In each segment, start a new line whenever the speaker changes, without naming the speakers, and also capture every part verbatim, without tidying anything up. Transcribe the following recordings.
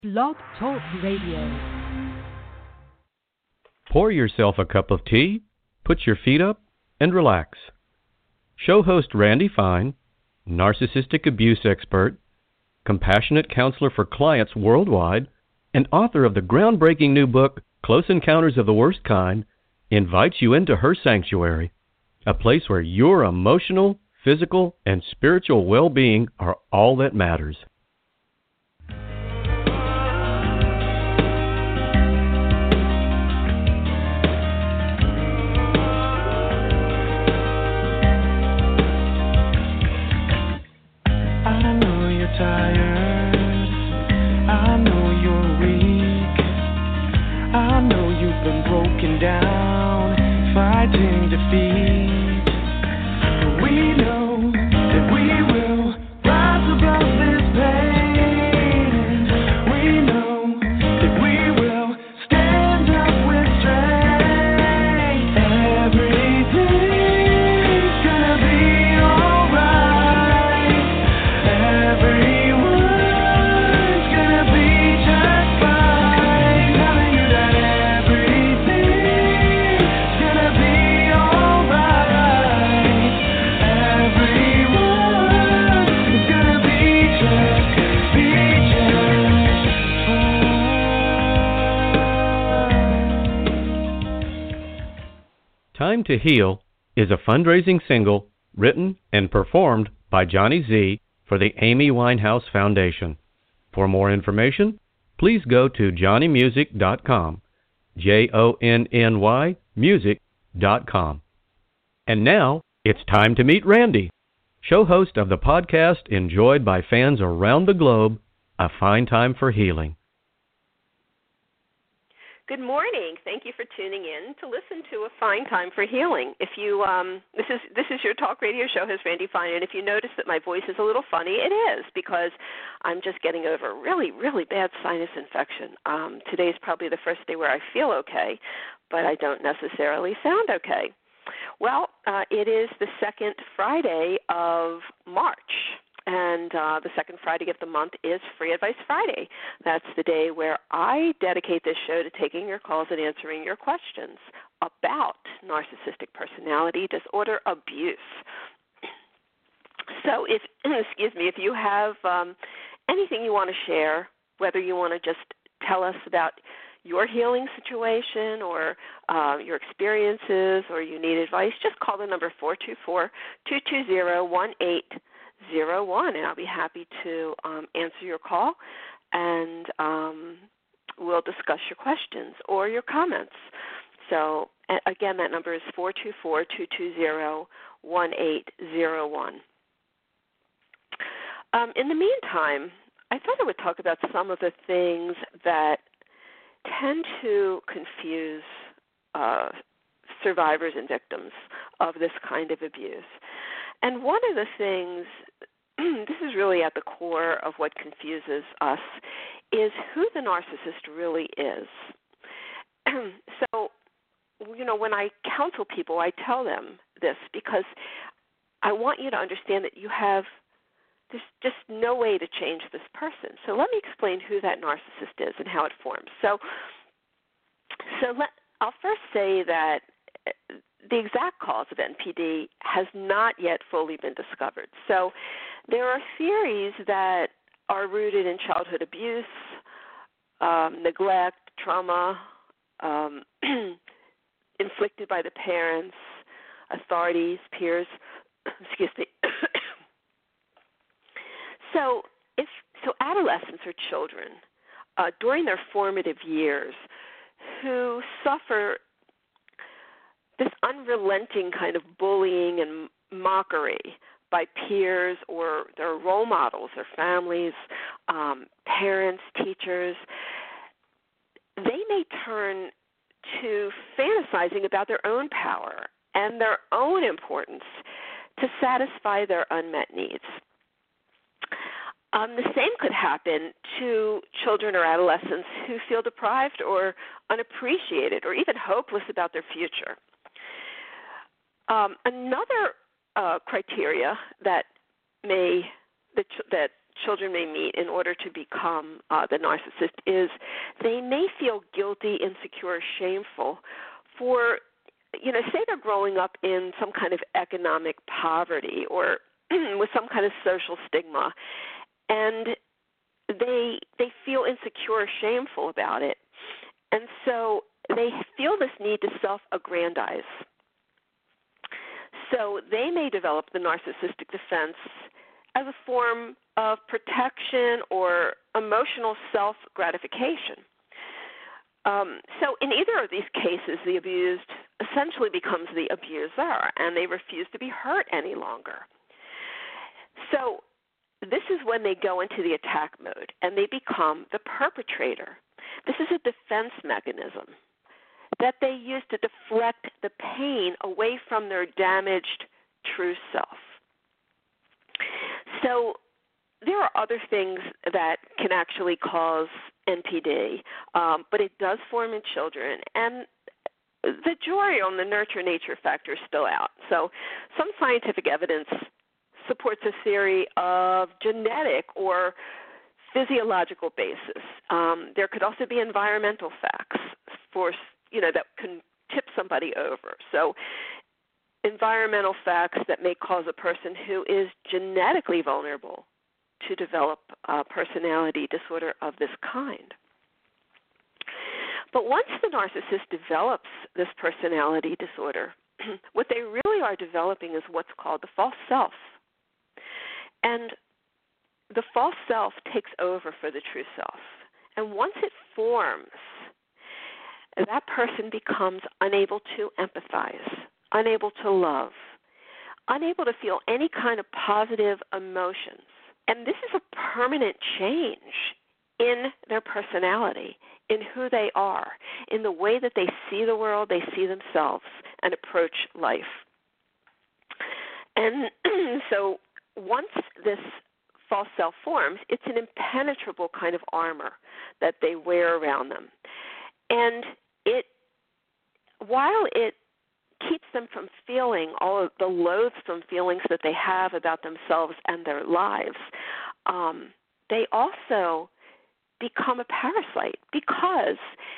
Blog Talk Radio.
Pour yourself a cup of tea, put your feet up, and relax. Show host Randy Fine, narcissistic abuse expert, compassionate counselor for clients worldwide, and author of the groundbreaking new book, Close Encounters of the Worst Kind, invites you into her sanctuary, a place where your emotional, physical, and spiritual well-being are all that matters.
I know you're tired, I know you're weak, I know you've been broken down, fighting defeat, but we know that we will rise above this pain, we know that we will stand up with strength, everything's gonna be alright, everyone's gonna be just fine, telling you that everything's gonna be alright, everyone's gonna be just, be just fine.
Time to Heal is a fundraising single written and performed by Johnny Z for the Amy Winehouse Foundation. For more information, please go to johnny music dot com, J O N N Y music dot com. And now, it's time to meet Randy, show host of the podcast enjoyed by fans around the globe, A Fine Time for Healing.
Good morning. Thank you for tuning in to listen to A Fine Time for Healing. If you, um, this is this is your talk radio show host, Randy Fine, and if you notice that my voice is a little funny, it is because I'm just getting over a really, really bad sinus infection. Um, today's probably the first day where I feel okay, but I don't necessarily sound okay. Well, uh, it is the second Friday of March. And uh, the second Friday of the month is Free Advice Friday. That's the day where I dedicate this show to taking your calls and answering your questions about narcissistic personality disorder abuse. So if, excuse me, if you have um, anything you want to share, whether you want to just tell us about your healing situation or uh, your experiences or you need advice, just call the number four two four, two two zero, one eight zero one, and I'll be happy to um, answer your call, and um, we'll discuss your questions or your comments. So, a- again, that number is four two four, two two zero, one eight zero one. Um, in the meantime, I thought I would talk about some of the things that tend to confuse uh, survivors and victims of this kind of abuse. And one of the things, this is really at the core of what confuses us, is who the narcissist really is. So, you know, when I counsel people, I tell them this because I want you to understand that you have, there's just no way to change this person. So let me explain who that narcissist is and how it forms. So, so let, I'll first say that the exact cause of N P D has not yet fully been discovered. So there are theories that are rooted in childhood abuse, um, neglect, trauma, um, inflicted by the parents, authorities, peers, excuse me. so if so adolescents are children uh, during their formative years who suffer this unrelenting kind of bullying and mockery by peers or their role models, their families, um, parents, teachers. They may turn to fantasizing about their own power and their own importance to satisfy their unmet needs. Um, the same could happen to children or adolescents who feel deprived or unappreciated or even hopeless about their future. Um, another uh, criteria that may that, that children may meet in order to become uh, the narcissist is they may feel guilty, insecure, shameful for, you know, say they're growing up in some kind of economic poverty or with some kind of social stigma, and they they feel insecure, shameful about it, and so they feel this need to self-aggrandize. So they may develop the narcissistic defense as a form of protection or emotional self-gratification. Um, so in either of these cases, the abused essentially becomes the abuser, and they refuse to be hurt any longer. So this is when they go into the attack mode, and they become the perpetrator. This is a defense mechanism that they use to deflect the pain away from their damaged true self. So there are other things that can actually cause N P D, um, but it does form in children, and the jury on the nurture-nature factor is still out. So some scientific evidence supports a theory of genetic or physiological basis. Um, there could also be environmental facts for, you know, that can tip somebody over. So environmental facts that may cause a person who is genetically vulnerable to develop a personality disorder of this kind. But once the narcissist develops this personality disorder, what they really are developing is what's called the false self. And the false self takes over for the true self. And once it forms, that person becomes unable to empathize, unable to love, unable to feel any kind of positive emotions. And this is a permanent change in their personality, in who they are, in the way that they see the world, they see themselves, and approach life. And so once this false self forms, it's an impenetrable kind of armor that they wear around them. And it, while it keeps them from feeling all of the loathsome feelings that they have about themselves and their lives, um, they also become a parasite because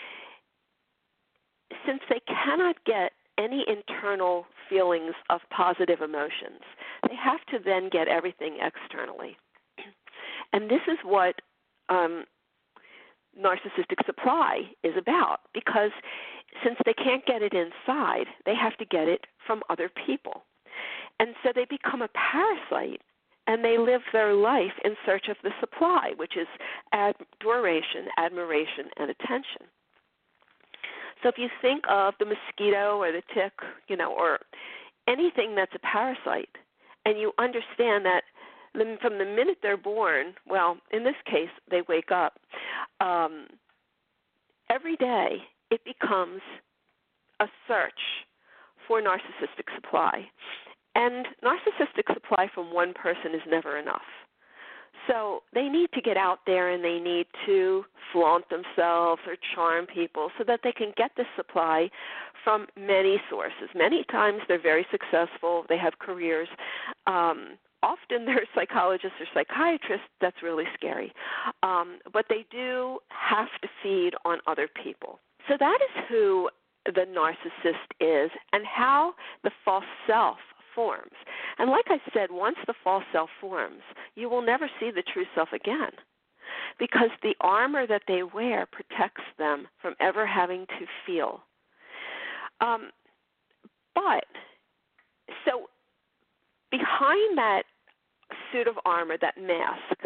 since they cannot get any internal feelings of positive emotions, they have to then get everything externally. And this is what um, narcissistic supply is about, because since they can't get it inside, they have to get it from other people. And so they become a parasite, and they live their life in search of the supply, which is adoration, admiration, and attention. So if you think of the mosquito or the tick, you know, or anything that's a parasite, and you understand that from the minute they're born, well, in this case, they wake up, um, every day it becomes a search for narcissistic supply. And narcissistic supply from one person is never enough. So they need to get out there and they need to flaunt themselves or charm people so that they can get this supply from many sources. Many times they're very successful. They have careers. Um, often they're psychologists or psychiatrists. That's really scary. Um, but they do have to feed on other people. So that is who the narcissist is and how the false self forms. And like I said, once the false self forms, you will never see the true self again, because the armor that they wear protects them from ever having to feel. Um, but, so behind that suit of armor, that mask,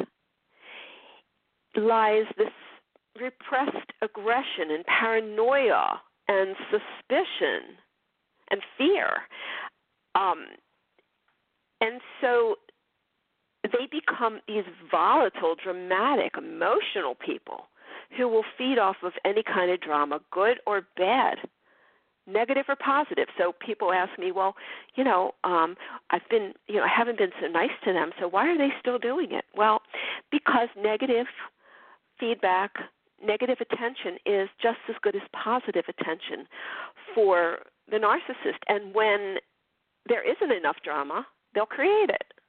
lies this repressed aggression and paranoia and suspicion and fear. Um, and so they become these volatile, dramatic, emotional people who will feed off of any kind of drama, good or bad, negative or positive. So people ask me, well, you know, um, I've been, you know, I haven't been so nice to them, so why are they still doing it? Well, because negative feedback, negative attention is just as good as positive attention for the narcissist. And when there isn't enough drama, they'll create it.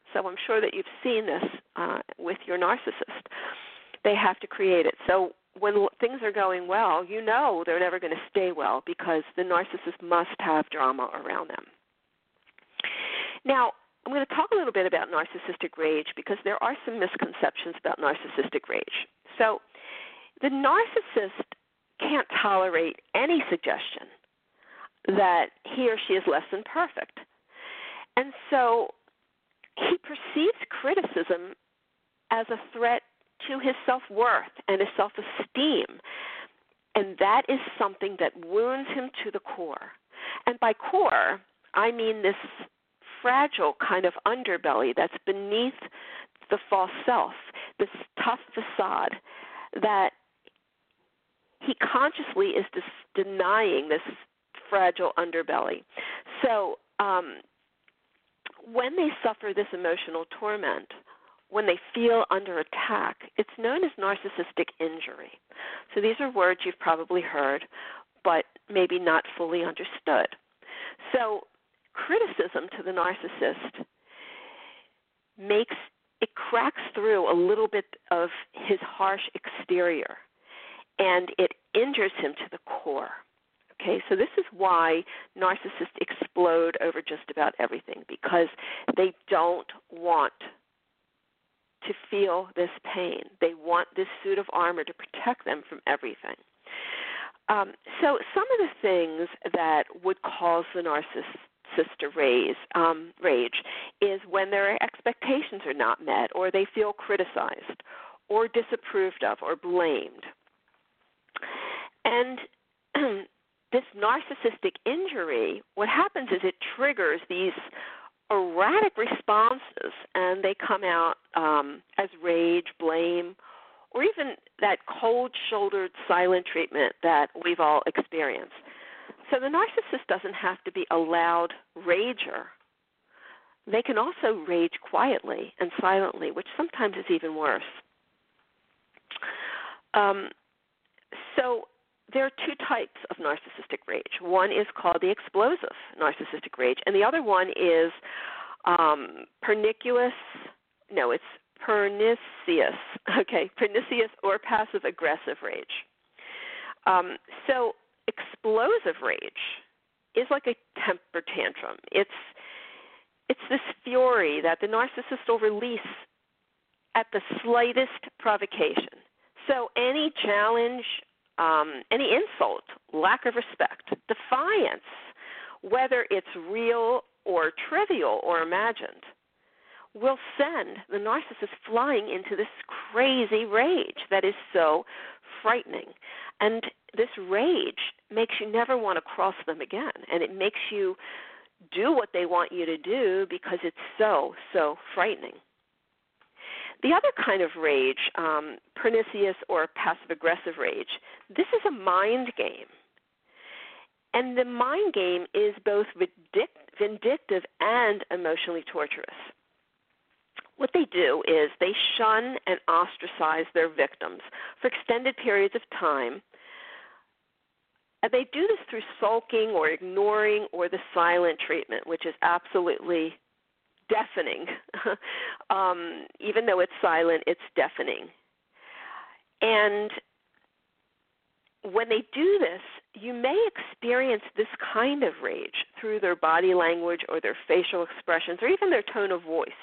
So I'm sure that you've seen this uh, with your narcissist. They have to create it. So when l- things are going well, you know they're never going to stay well because the narcissist must have drama around them. Now, I'm going to talk a little bit about narcissistic rage because there are some misconceptions about narcissistic rage. So the narcissist can't tolerate any suggestion that he or she is less than perfect. And so he perceives criticism as a threat to his self-worth and his self-esteem. And that is something that wounds him to the core. And by core, I mean this fragile kind of underbelly that's beneath the false self, this tough facade that he consciously is dis- denying this fragile underbelly. So um, when they suffer this emotional torment, when they feel under attack, it's known as narcissistic injury. So these are words you've probably heard, but maybe not fully understood. So criticism to the narcissist makes, it cracks through a little bit of his harsh exterior, and it injures him to the core. Okay, so this is why narcissists explode over just about everything, because they don't want to feel this pain. They want this suit of armor to protect them from everything. Um, so some of the things that would cause the narcissist to raise, um, rage is when their expectations are not met, or they feel criticized, or disapproved of, or blamed. And this narcissistic injury, what happens is it triggers these erratic responses, and they come out um, as rage, blame, or even that cold-shouldered silent treatment that we've all experienced. So the narcissist doesn't have to be a loud rager. They can also rage quietly and silently, which sometimes is even worse. Um, so there are two types of narcissistic rage. One is called the explosive narcissistic rage, and the other one is um, pernicious, no, it's pernicious, okay, pernicious or passive-aggressive rage. Um, so explosive rage is like a temper tantrum. It's, it's this fury that the narcissist will release at the slightest provocation. So any challenge, Um, any insult, lack of respect, defiance, whether it's real or trivial or imagined, will send the narcissist flying into this crazy rage that is so frightening. And this rage makes you never want to cross them again, and it makes you do what they want you to do because it's so, so frightening. The other kind of rage, um, pernicious or passive-aggressive rage, this is a mind game. And the mind game is both vindictive and emotionally torturous. What they do is they shun and ostracize their victims for extended periods of time. And they do this through sulking or ignoring or the silent treatment, which is absolutely deafening. um, even though it's silent, it's deafening. And when they do this, you may experience this kind of rage through their body language or their facial expressions or even their tone of voice.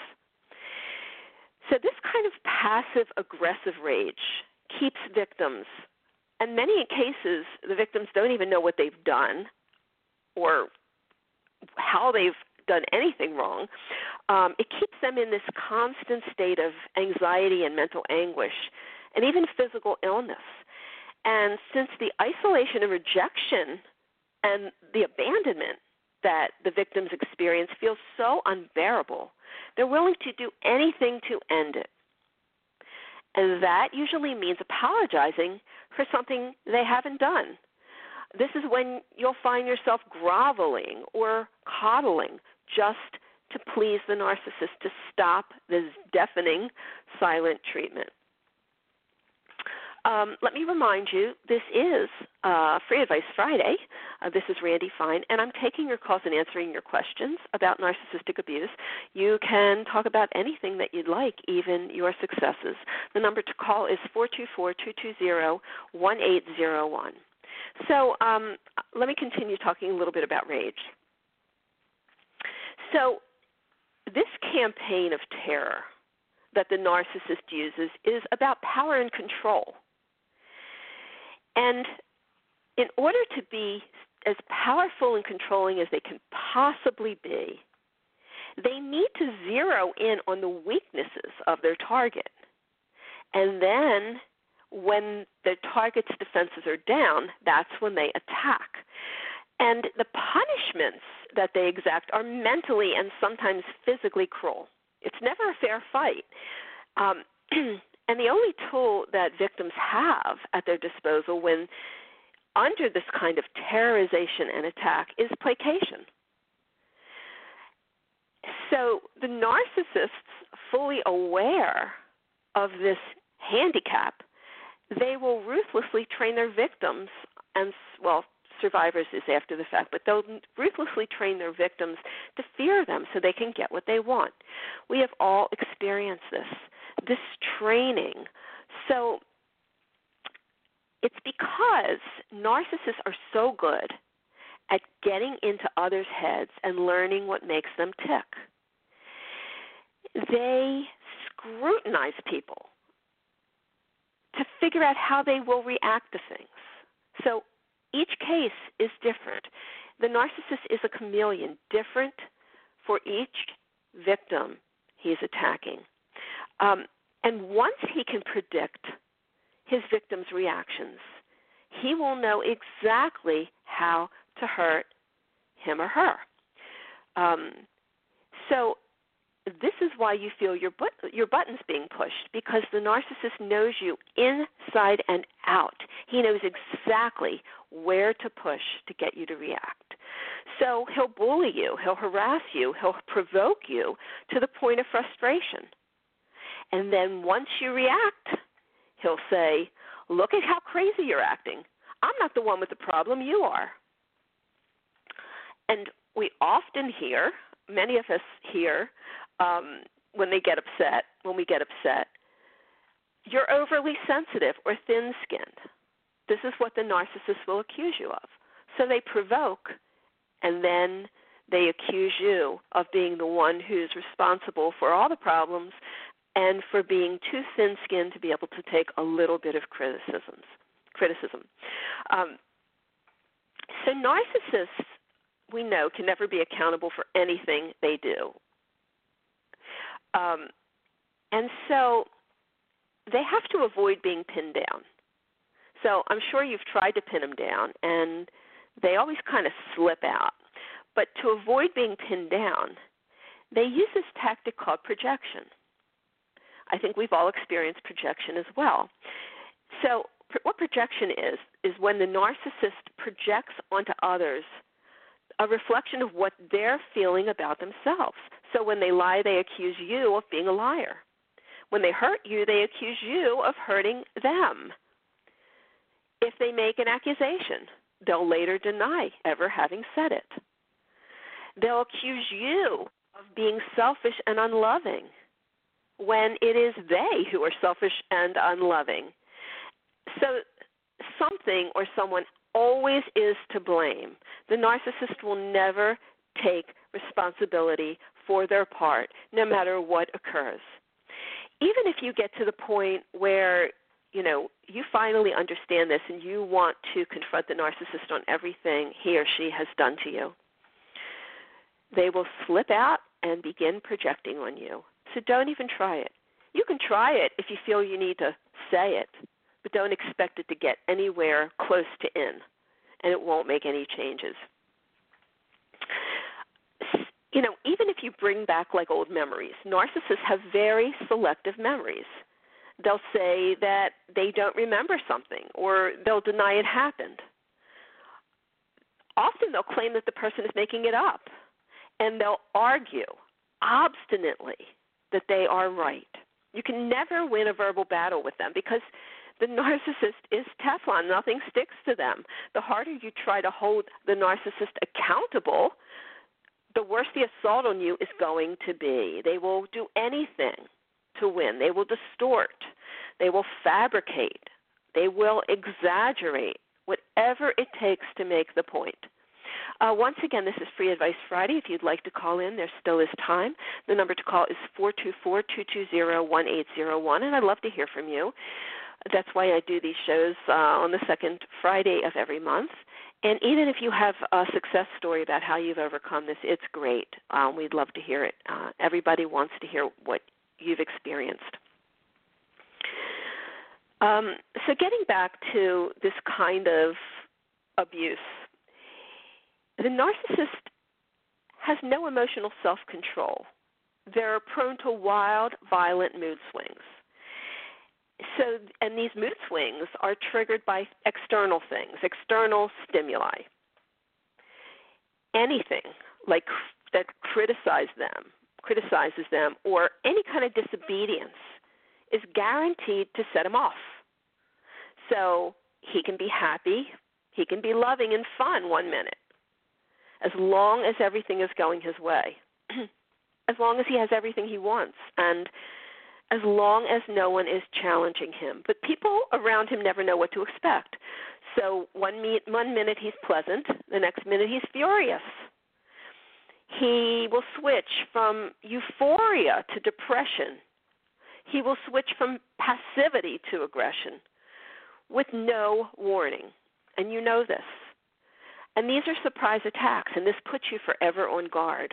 So this kind of passive-aggressive rage keeps victims, and many cases the victims don't even know what they've done or how they've done anything wrong. Um, it keeps them in this constant state of anxiety and mental anguish and even physical illness. And since the isolation and rejection and the abandonment that the victims experience feels so unbearable, they're willing to do anything to end it. And that usually means apologizing for something they haven't done. This is when you'll find yourself groveling or coddling just to please the narcissist, to stop this deafening silent treatment. um, let me remind you, this is uh, Free Advice Friday. Uh, this is Randy Fine, and I'm taking your calls and answering your questions about narcissistic abuse. You can talk about anything that you'd like, even your successes. The number to call is four two four, two two zero, one eight zero one. So um, let me continue talking a little bit about rage. So this campaign of terror that the narcissist uses is about power and control. And in order to be as powerful and controlling as they can possibly be, they need to zero in on the weaknesses of their target. And then when the target's defenses are down, that's when they attack. And the punishments that they exact are mentally and sometimes physically cruel. It's never a fair fight. Um, and the only tool that victims have at their disposal when under this kind of terrorization and attack is placation. So the narcissists, fully aware of this handicap, they will ruthlessly train their victims and, well, survivors is after the fact, but they'll ruthlessly train their victims to fear them so they can get what they want. We have all experienced this, this training. So it's because narcissists are so good at getting into others' heads and learning what makes them tick. They scrutinize people to figure out how they will react to things. So each case is different. The narcissist is a chameleon, different for each victim he's attacking. Um, and once he can predict his victim's reactions, he will know exactly how to hurt him or her. Um, so this is why you feel your but- your buttons being pushed, because the narcissist knows you inside and out. He knows exactly where to push to get you to react. So he'll bully you, he'll harass you, he'll provoke you to the point of frustration. And then once you react, he'll say, look at how crazy you're acting. I'm not the one with the problem, you are. And we often hear, many of us hear, um, when they get upset, when we get upset, you're overly sensitive or thin-skinned. This is what the narcissist will accuse you of. So they provoke, and then they accuse you of being the one who's responsible for all the problems and for being too thin-skinned to be able to take a little bit of criticisms, criticism. Um, so narcissists, we know, can never be accountable for anything they do. Um, and so they have to avoid being pinned down. So I'm sure you've tried to pin them down, and they always kind of slip out. But to avoid being pinned down, they use this tactic called projection. I think we've all experienced projection as well. So what projection is, is when the narcissist projects onto others a reflection of what they're feeling about themselves. So when they lie, they accuse you of being a liar. When they hurt you, they accuse you of hurting them. If they make an accusation, they'll later deny ever having said it. They'll accuse you of being selfish and unloving when it is they who are selfish and unloving. So something or someone always is to blame. The narcissist will never take responsibility for their part, no matter what occurs. Even if you get to the point where, you know, you finally understand this and you want to confront the narcissist on everything he or she has done to you, they will slip out and begin projecting on you. So don't even try it. You can try it if you feel you need to say it, but don't expect it to get anywhere close to in, and it won't make any changes. You know, even if you bring back like old memories, narcissists have very selective memories. They'll say that they don't remember something, or they'll deny it happened. Often they'll claim that the person is making it up, and they'll argue obstinately that they are right. You can never win a verbal battle with them because The narcissist is Teflon. Nothing sticks to them. The harder you try to hold the narcissist accountable, the worse the assault on you is going to be. They will do anything to win. They will distort. They will fabricate. They will exaggerate, whatever it takes to make the point. Uh, once again, this is Free Advice Friday. If you'd like to call in, there still is time. The number to call is four two four, two two zero, one eight zero one, and I'd love to hear from you. That's why I do these shows uh, on the second Friday of every month. And even if you have a success story about how you've overcome this, it's great. Um, we'd love to hear it. Uh, everybody wants to hear what you've experienced. Um, so getting back to this kind of abuse, the narcissist has no emotional self-control. They're prone to wild, violent mood swings. So, and these mood swings are triggered by external things, external stimuli. Anything like that criticize them, criticizes them, or any kind of disobedience is guaranteed to set him off. So he can be happy, he can be loving and fun one minute, as long as everything is going his way, as long as he has everything he wants, and as long as no one is challenging him. But people around him never know what to expect. So one, me- one minute he's pleasant, the next minute he's furious. He will switch from euphoria to depression. He will switch from passivity to aggression with no warning. And you know this. And these are surprise attacks, and this puts you forever on guard.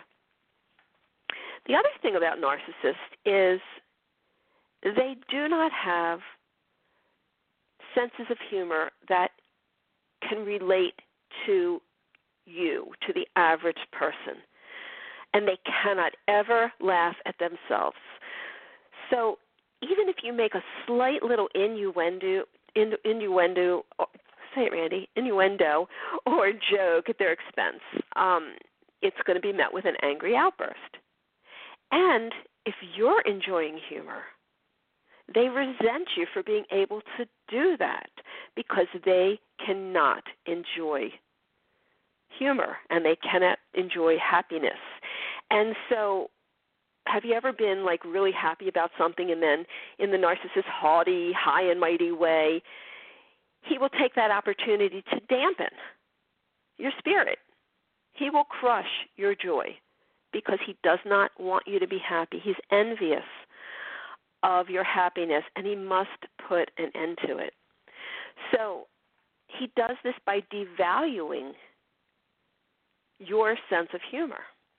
The other thing about narcissists is they do not have senses of humor that can relate to you, to the average person. And they cannot ever laugh at themselves. So even if you make a slight little innuendo, innuendo, say it, Randy, innuendo or joke at their expense, um, it's going to be met with an angry outburst. And if you're enjoying humor, they resent you for being able to do that because they cannot enjoy humor and they cannot enjoy happiness. And so have you ever been like really happy about something and then in the narcissist's haughty, high and mighty way, he will take that opportunity to dampen your spirit. He will crush your joy because he does not want you to be happy. He's envious of your happiness, and he must put an end to it. So he does this by devaluing your sense of humor.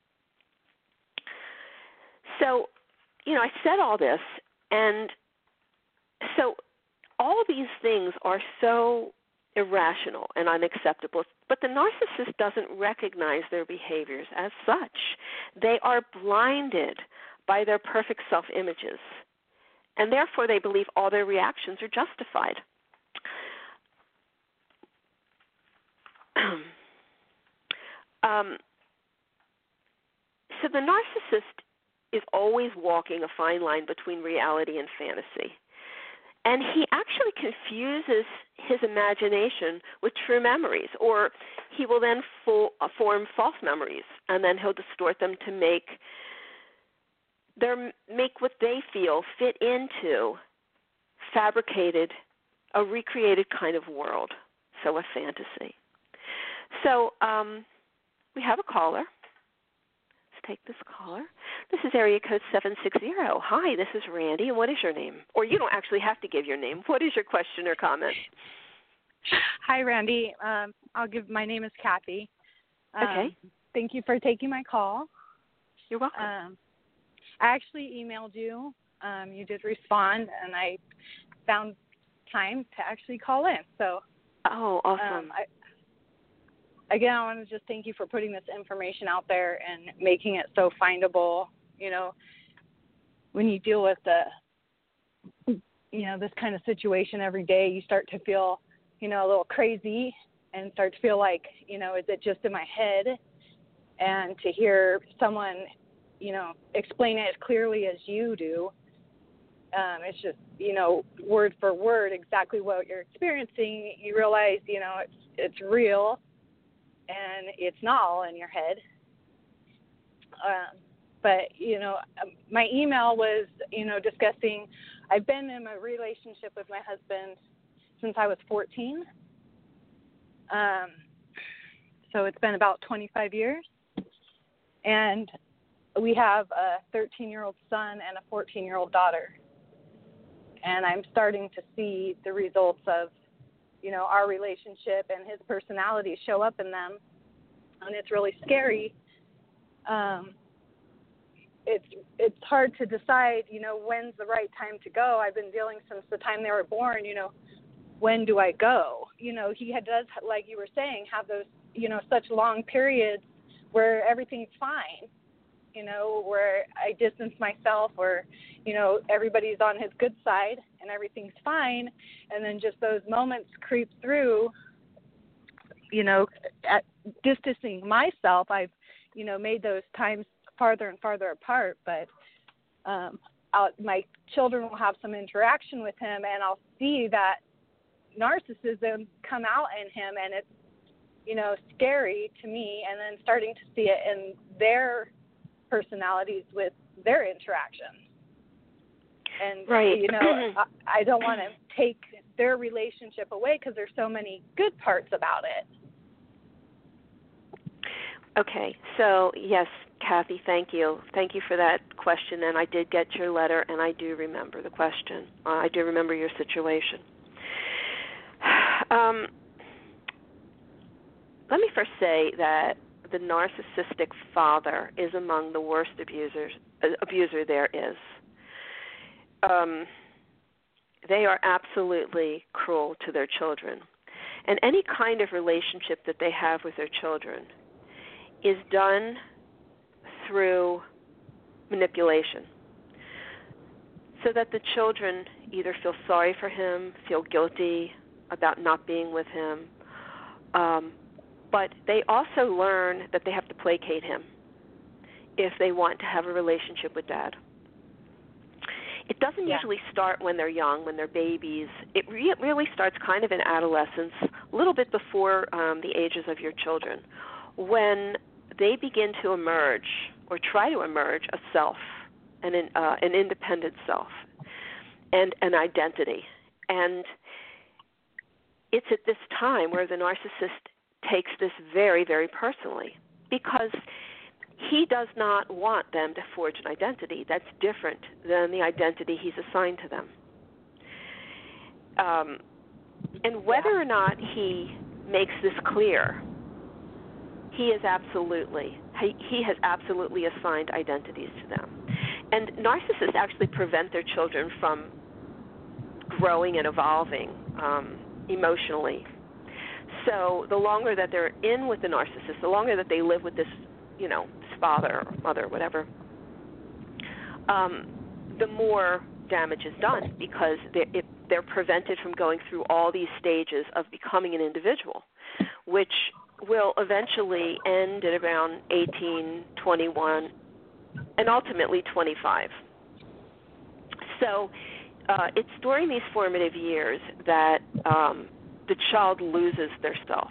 So, you know, I said all this, and so all these things are so irrational and unacceptable, but the narcissist doesn't recognize their behaviors as such. They are blinded by their perfect self-images, and therefore they believe all their reactions are justified. um, so the narcissist is always walking a fine line between reality and fantasy. And he actually confuses his imagination with true memories, or he will then full, uh, form false memories, and then he'll distort them to make their make what they feel fit into fabricated, a recreated kind of world, so a fantasy. So um, we have a caller. Take this caller. This is area code seven six zero. Hi, this is Randy, and what is your name? Or you don't actually have to give your name. What is your question or comment?
Hi, Randy. Um, I'll give, my name is Kathy. Um,
okay.
Thank you for taking my call.
You're welcome.
Um, I actually emailed you. Um, you did respond, and I found time to actually call in. So,
oh, awesome.
Um, I, Again, I want to just thank you for putting this information out there and making it so findable. You know, when you deal with the, you know, this kind of situation every day, you start to feel, you know, a little crazy and start to feel like, you know, is it just in my head? And to hear someone, you know, explain it as clearly as you do, Um, it's just, you know, word for word, exactly what you're experiencing. You realize, you know, it's it's real, and it's not all in your head. Um, but, you know, my email was, you know, discussing, I've been in a relationship with my husband since I was fourteen. Um, so it's been about twenty-five years. And we have a thirteen-year-old son and a fourteen-year-old daughter. And I'm starting to see the results of, you know, our relationship and his personality show up in them. And it's really scary. Um, it's it's hard to decide, you know, when's the right time to go. I've been dealing since the time they were born, you know, when do I go? You know, he had, does, like you were saying, have those, you know, such long periods where everything's fine. You know, where I distance myself, or, you know, everybody's on his good side and everything's fine. And then just those moments creep through, you know, at distancing myself. I've, you know, made those times farther and farther apart. But um, I'll, my children will have some interaction with him, and I'll see that narcissism come out in him, and it's, you know, scary to me. And then starting to see it in their personalities with their interactions. And,
right.
you know, I, I don't want to take their relationship away because there's so many good parts about it.
Okay. So, yes, Kathy, thank you. Thank you for that question. And I did get your letter, and I do remember the question. Uh, I do remember your situation. Um, let me first say that the narcissistic father is among the worst abusers uh, abuser there is. Um, they are absolutely cruel to their children. And any kind of relationship that they have with their children is done through manipulation, so that the children either feel sorry for him, feel guilty about not being with him, um, but they also learn that they have to placate him if they want to have a relationship with Dad. It doesn't yeah. usually start when they're young, when they're babies. It re- really starts kind of in adolescence, a little bit before um, the ages of your children, when they begin to emerge or try to emerge a self, an, uh, an independent self, and an identity. And it's at this time where the narcissist takes this very, very personally, because he does not want them to forge an identity that's different than the identity he's assigned to them. Um, and whether or not he makes this clear, he is absolutely, he, he has absolutely assigned identities to them. And narcissists actually prevent their children from growing and evolving um, emotionally. So the longer that they're in with the narcissist, the longer that they live with this, you know, this father or mother, whatever, um, the more damage is done, because they're, it, they're prevented from going through all these stages of becoming an individual, which will eventually end at around eighteen, twenty-one, and ultimately twenty-five. So uh, it's during these formative years that um, the child loses their self.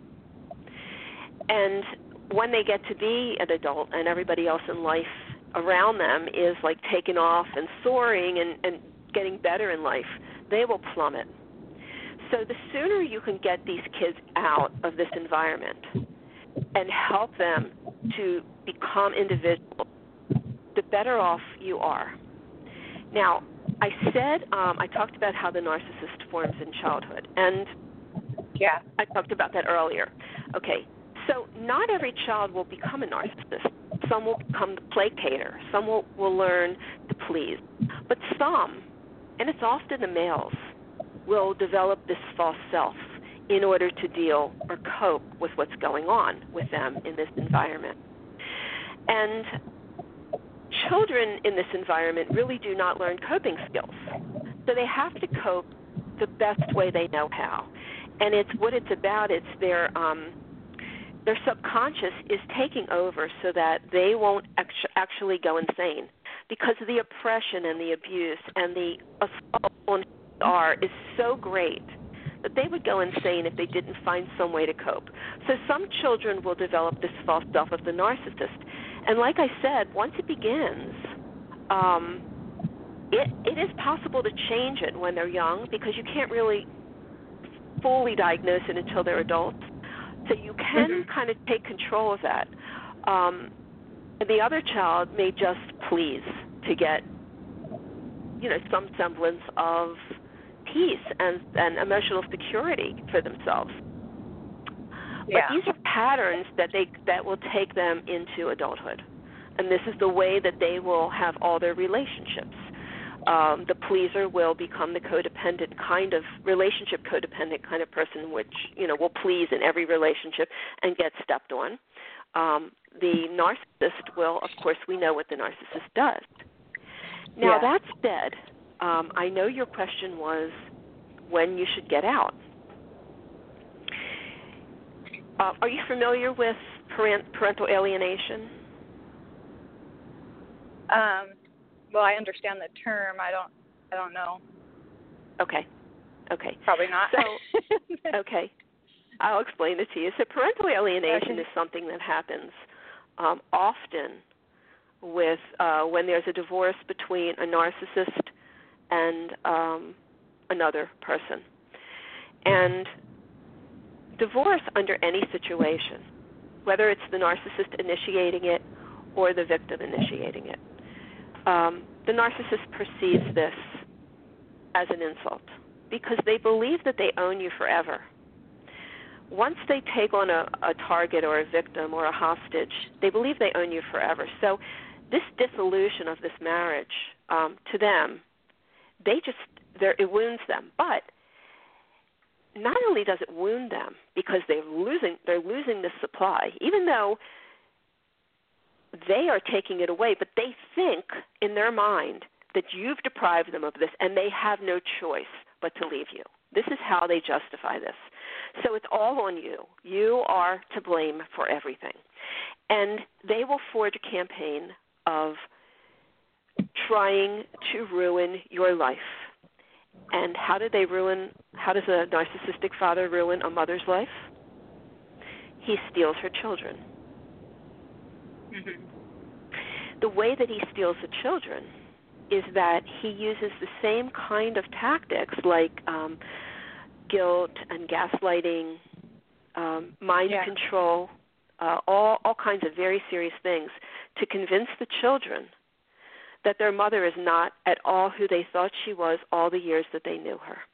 And when they get to be an adult and everybody else in life around them is like taking off and soaring and, and getting better in life, they will plummet. So the sooner you can get these kids out of this environment and help them to become individuals, the better off you are. Now, I said, um, I talked about how the narcissist forms in childhood, and
yeah,
I talked about that earlier. Okay, so not every child will become a narcissist. Some will become the placater. Some will, will learn to please. But some, and it's often the males, will develop this false self in order to deal or cope with what's going on with them in this environment. And children in this environment really do not learn coping skills. So they have to cope the best way they know how. And it's what it's about, it's their um, their subconscious is taking over so that they won't actu- actually go insane. because the oppression and the abuse and the assault on who they are is so great that they would go insane if they didn't find some way to cope. So some children will develop this false self of the narcissist. And like I said, once it begins, um, it, it is possible to change it when they're young because you can't really fully diagnose it until they're adults. So you can mm-hmm. kind of take control of that. Um, and the other child may just please to get, you know, some semblance of peace and, and emotional security for themselves.
Yeah.
But these are patterns that they that will take them into adulthood. And this is the way that they will have all their relationships. Um, the pleaser will become the codependent kind of relationship codependent kind of person, which, you know, will please in every relationship and get stepped on. Um, the narcissist will, of course, we know what the narcissist does. Now,
yeah.
that said, um, I know your question was when you should get out. Uh, are you familiar with parent, parental alienation?
Um, well, I understand the term. I don't. I don't know.
Okay. Okay.
Probably not.
So, okay, I'll explain it to you. So, parental alienation
okay.
is something that happens um, often with uh, when there's a divorce between a narcissist and um, another person. And divorce under any situation, whether it's the narcissist initiating it or the victim initiating it, um, the narcissist perceives this as an insult because they believe that they own you forever. Once they take on a, a target or a victim or a hostage, they believe they own you forever. So this dissolution of this marriage, um, to them, they just, it wounds them. But not only does it wound them because they're losing, they're losing this supply, even though they are taking it away, but they think in their mind that you've deprived them of this and they have no choice but to leave you. This is how they justify this. So it's all on you. You are to blame for everything. And they will forge a campaign of trying to ruin your life. And how do they ruin, how does a narcissistic father ruin a mother's life? He steals her children.
Mm-hmm.
The way that he steals the children is that he uses the same kind of tactics like um, guilt and gaslighting, um, mind
yeah.
control, uh, all, all kinds of very serious things to convince the children that their mother is not at all who they thought she was all the years that they knew her.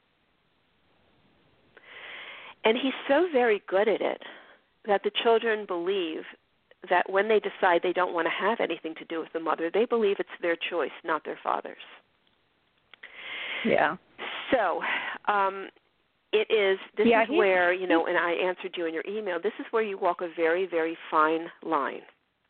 And he's so very good at it that the children believe that when they decide they don't want to have anything to do with the mother, they believe it's their choice, not their father's.
Yeah.
So um, it is, this
yeah,
is where, you know, and I answered you in your email, this is where you walk a very, very fine line.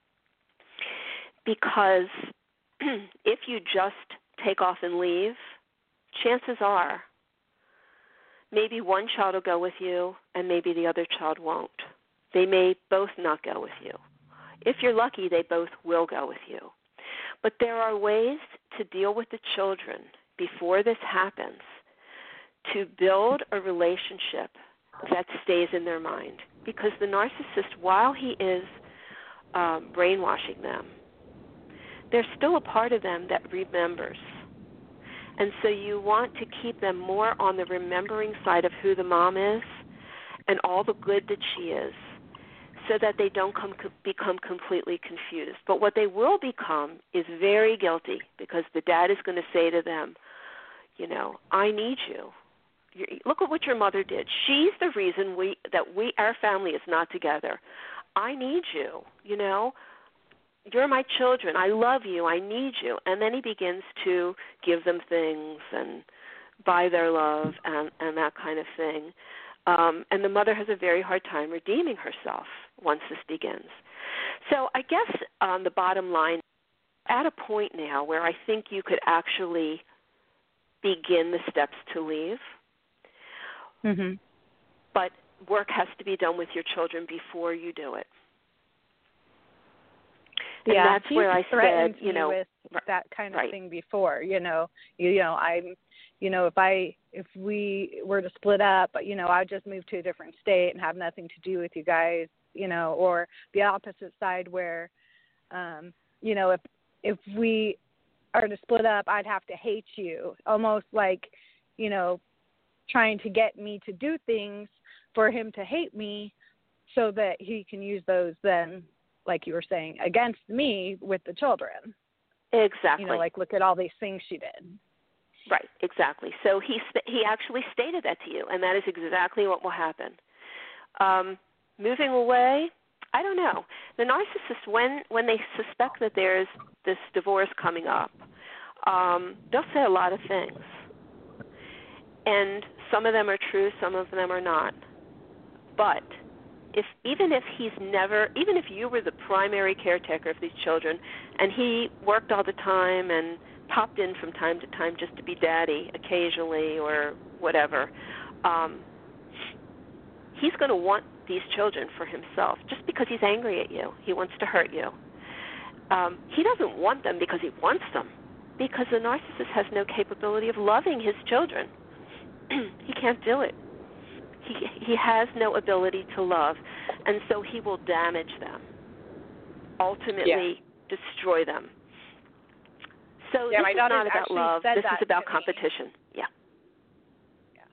Because if you just take off and leave, chances are maybe one child will go with you and maybe the other child won't. They may both not go with you. If you're lucky, they both will go with you. But there are ways to deal with the children before this happens to build a relationship that stays in their mind. Because the narcissist, while he is um, brainwashing them, there's still a part of them that remembers. And so you want to keep them more on the remembering side of who the mom is and all the good that she is, so that they don't come, become completely confused. But what they will become is very guilty because the dad is going to say to them, you know, I need you. You're, look at what your mother did. She's the reason we that we our family is not together. I need you, you know. You're my children. I love you. I need you. And then he begins to give them things and buy their love and, and that kind of thing. Um, and the mother has a very hard time redeeming herself once this begins. So I guess on the bottom line, at a point now where I think you could actually begin the steps to leave,
mm-hmm.
but work has to be done with your children before you do it. And
yeah,
that's
he's
where I
threatened
said, you
me
know,
with that kind of
right.
thing before. You know, you, you know, I'm, you know, if I if we were to split up, you know, I'd just move to a different state and have nothing to do with you guys. You know, or the opposite side where, um, you know, if if we are to split up, I'd have to hate you, almost like, you know, trying to get me to do things for him to hate me, so that he can use those then, like you were saying, against me with the children.
Exactly.
You know, like, look at all these things she did.
Right, exactly. So he he actually stated that to you, and that is exactly what will happen. Um, moving away, I don't know. The narcissist, when when they suspect that there's this divorce coming up, um, they'll say a lot of things. And some of them are true, some of them are not. But if even if he's never, even if you were the primary caretaker of these children, and he worked all the time and popped in from time to time just to be daddy occasionally or whatever, um, he's going to want these children for himself just because he's angry at you. He wants to hurt you. Um, he doesn't want them because he wants them, because the narcissist has no capability of loving his children. He can't do it. He he has no ability to love, and so he will damage them, ultimately yeah. destroy them. So
yeah,
this
my
is not about
actually
love.
Said
this
that
is about
to
competition.
Me.
Yeah.
Yeah.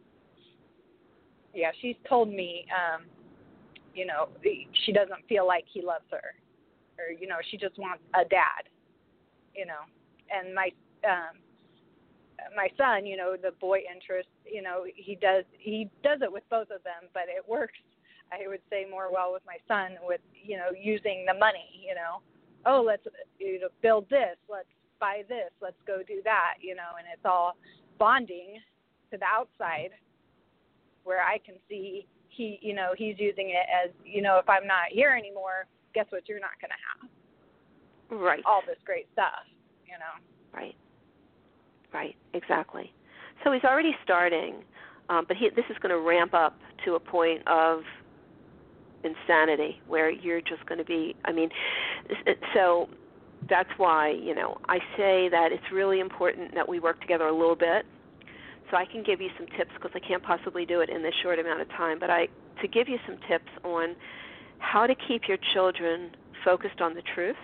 Yeah, she's told me, um, you know, she doesn't feel like he loves her, or you know, she just wants a dad, you know, and my. Um, My son, you know, the boy interest, you know, he does he does it with both of them, but it works, I would say, more well with my son with, you know, using the money, you know. Oh, let's you know, build this, let's buy this, let's go do that, you know, and it's all bonding to the outside where I can see he, you know, he's using it as, you know, if I'm not here anymore, guess what you're not going to have?
Right.
All this great stuff, you know.
Right. Right, exactly. So he's already starting, um, but he, this is going to ramp up to a point of insanity where you're just going to be, I mean, so that's why, you know, I say that it's really important that we work together a little bit. So I can give you some tips because I can't possibly do it in this short amount of time, but I to give you some tips on how to keep your children focused on the truth.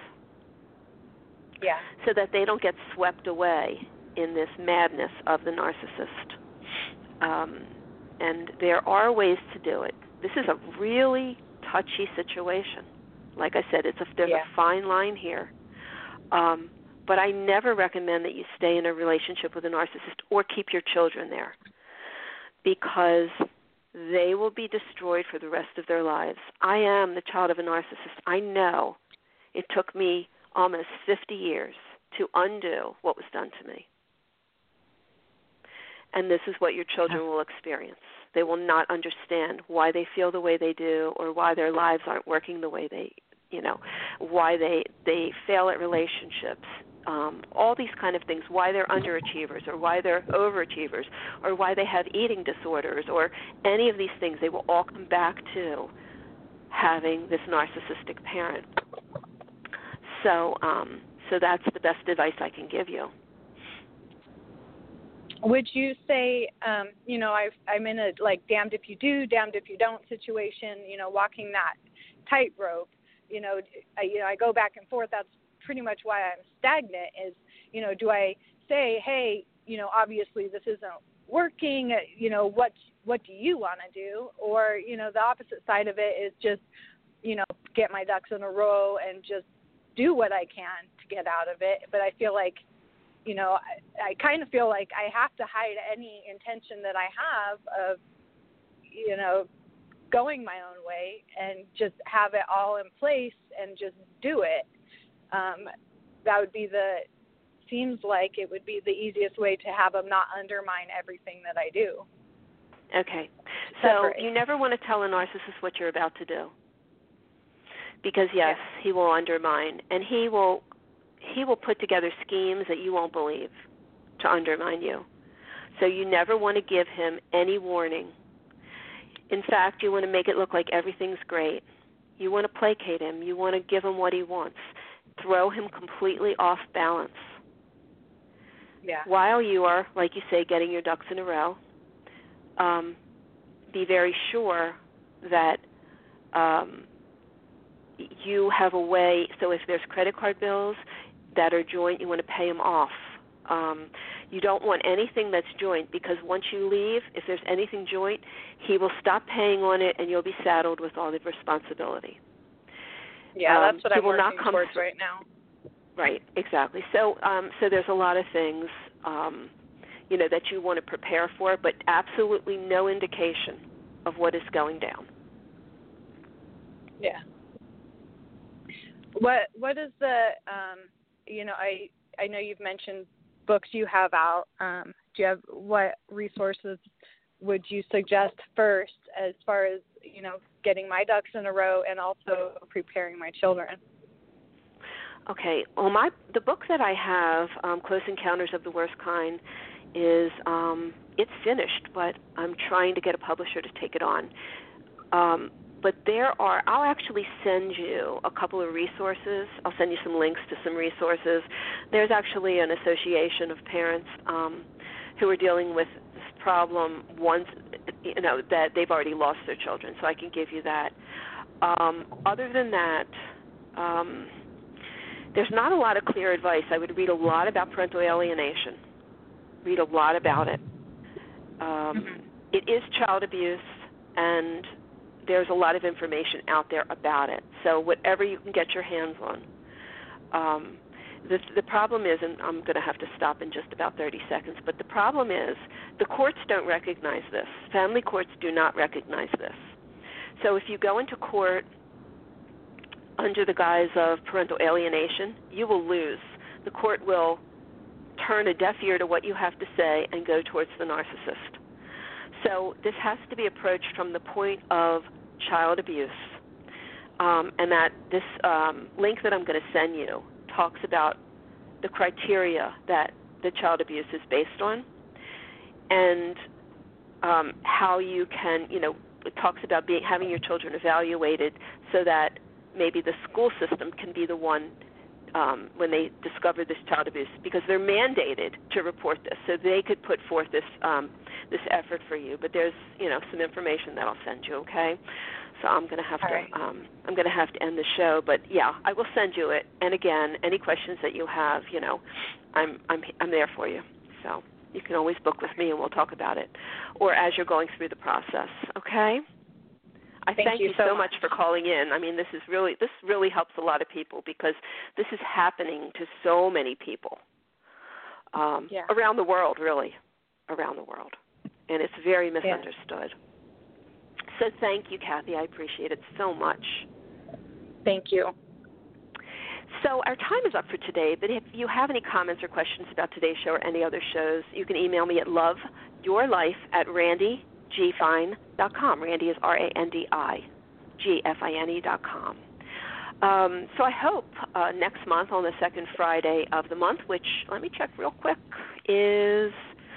Yeah.
So that they don't get swept away in this madness of the narcissist. Um, and there are ways to do it. This is a really touchy situation. Like I said, it's a, there's
yeah.
a fine line here. Um, but I never recommend that you stay in a relationship with a narcissist or keep your children there, because they will be destroyed for the rest of their lives. I am the child of a narcissist. I know it took me almost fifty years to undo what was done to me. And this is what your children will experience. They will not understand why they feel the way they do, or why their lives aren't working the way they, you know, why they they fail at relationships, um, all these kind of things, why they're underachievers or why they're overachievers or why they have eating disorders or any of these things. They will all come back to having this narcissistic parent. So, um, so that's the best advice I can give you.
Would you say, um, you know, I've, I'm in a, like, damned if you do, damned if you don't situation, you know, walking that tightrope, you know, I, you know, I go back and forth. That's pretty much why I'm stagnant is, you know, do I say, hey, you know, obviously this isn't working, you know, what, what do you want to do? Or, you know, the opposite side of it is just, you know, get my ducks in a row and just do what I can to get out of it. But I feel like, you know, I, I kind of feel like I have to hide any intention that I have of, you know, going my own way and just have it all in place and just do it. Um, that would be the, seems like it would be the easiest way to have them not undermine everything that I do.
Okay. So you never want to tell a narcissist what you're about to do. Because, yes, yeah. he will undermine, and he will he will put together schemes that you won't believe to undermine you. So you never want to give him any warning. In fact, you want to make it look like everything's great. You want to placate him. You want to give him what he wants. throw him completely off balance.
Yeah.
While you are, like you say, getting your ducks in a row, um, be very sure that um, you have a way. So if there's credit card bills that are joint, you want to pay them off. Um, you don't want anything that's joint, because once you leave, if there's anything joint, he will stop paying on it, and you'll be saddled with all the responsibility.
Yeah,
um,
that's what
he
I'm
will
working
not come
towards
th-
right now.
Right, exactly. So, um, so there's a lot of things, um, you know, that you want to prepare for, but absolutely no indication of what is going down.
Yeah. What What is the, um, you know, I I know you've mentioned books you have out. Um, do you have, what resources would you suggest first as far as, you know, getting my ducks in a row and also preparing my children?
Okay. Well, my the book that I have, um, Close Encounters of the Worst Kind, is um, it's finished, but I'm trying to get a publisher to take it on. Um, but there are, I'll actually send you a couple of resources. I'll send you some links to some resources. There's actually an association of parents um, who are dealing with this problem once, you know, that they've already lost their children, so I can give you that. Um, other than that, um, there's not a lot of clear advice. I would read a lot about parental alienation, read a lot about it. Um, mm-hmm. It is child abuse, and there's a lot of information out there about it. So whatever you can get your hands on. Um, the, the problem is, and I'm going to have to stop in just about thirty seconds, but the problem is the courts don't recognize this. Family courts do not recognize this. So if you go into court under the guise of parental alienation, you will lose. The court will turn a deaf ear to what you have to say and go towards the narcissist. So this has to be approached from the point of child abuse, um, and that this um, link that I'm going to send you talks about the criteria that the child abuse is based on, and um, how you can, you know, it talks about being having your children evaluated so that maybe the school system can be the one um, when they discover this child abuse, because they're mandated to report this, so they could put forth this um, this effort for you. But there's, you know, some information that I'll send you. Okay, so I'm going to have
All
to
right.
um, I'm going to have to end the show. But yeah, I will send you it. And again, any questions that you have, you know, I'm I'm I'm there for you. So you can always book with me, and we'll talk about it, or as you're going through the process. Okay. I
thank,
thank
you,
you
so,
so
much.
much for calling in. I mean, this is really this really helps a lot of people, because this is happening to so many people um,
yeah.
around the world, really, around the world, and it's very misunderstood. Yeah. So thank you, Kathy. I appreciate it so much.
Thank you.
So our time is up for today, but if you have any comments or questions about today's show or any other shows, you can email me at loveyourlife at randy g fine dot com. Randy is R A N D I, G F I N E dot com. Um, so I hope uh, next month on the second Friday of the month, which, let me check real quick, is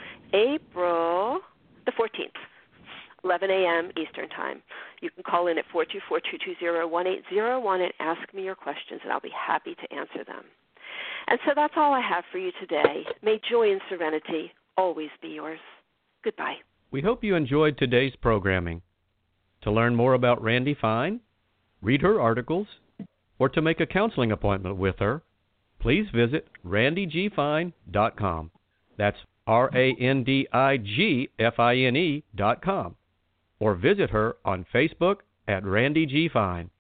April the fourteenth, eleven a.m. Eastern Time. You can call in at four two four, two two zero, one eight zero one and ask me your questions, and I'll be happy to answer them. And so that's all I have for you today. May joy and serenity always be yours. Goodbye.
We hope you enjoyed today's programming. To learn more about Randy Fine, read her articles, or to make a counseling appointment with her, please visit randy g fine dot com. That's R A N D I G F I N E dot com. Or visit her on Facebook at Randy G. Fine.